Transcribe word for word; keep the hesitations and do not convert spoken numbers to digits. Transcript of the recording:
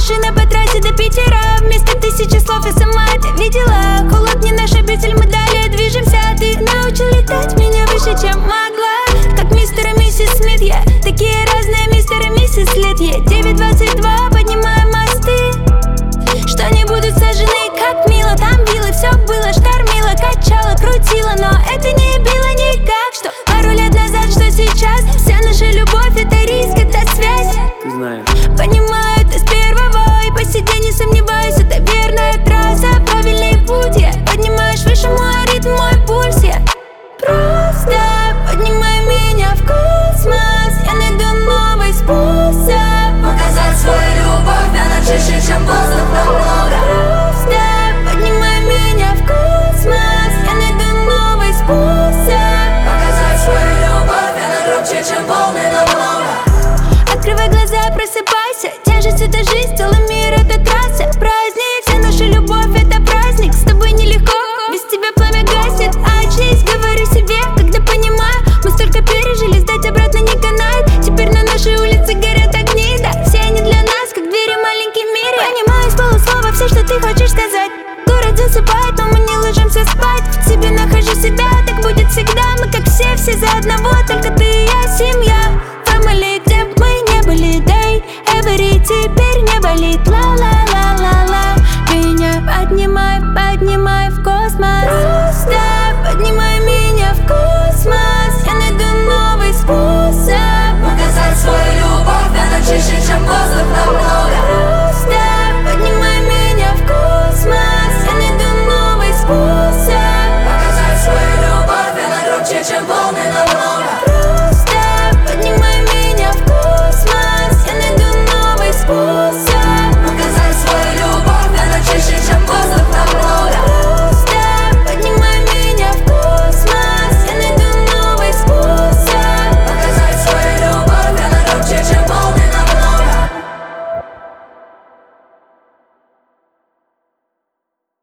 Машина по трассе до Питера, вместо тысячи слов я сама это видела. Кулак не наш обитель, мы далее движемся. Ты научил летать меня выше, чем могла. Как мистер и миссис Смит, я такие разные, мистер и миссис Лет. Е девять двадцать два, поднимаем мосты, что не будут сожжены, как мило. Там вилы, все было, штормило, качало, крутило, но это не било никак. Что пару лет назад, что сейчас, вся наша любовь — это риск, это связь. Ты знаешь. Понимаю это с первого, и по сей день не сомневаюсь, это верная трасса, правильный путь. Я поднимаешь выше мой ритм, мой пульс. Я просто поднимай меня в космос, я найду новый способ показать свою любовь, она чище, чем воздух намного. Просто поднимай меня в космос, я найду новый способ показать свою любовь, она громче, чем волны намного. Открывай глаза, просыпайся, тяжесть — это жизнь, целый мир — это трасса. Праздник, вся наша любовь — это праздник. С тобой нелегко, без тебя пламя гаснет. Очнись, говорю себе, когда понимаю, мы столько пережили, сдать обратно не канает. Теперь на нашей улице горят огни, да, все они для нас, как двери в маленький мир. Понимаю с полуслова все, что ты хочешь сказать. Город засыпает, но мы не ложимся спать. В тебе нахожу себя, так будет всегда. Мы как все, все за одного, только ты и я, семья. Family, где б мы не были, day, every, теперь не болит.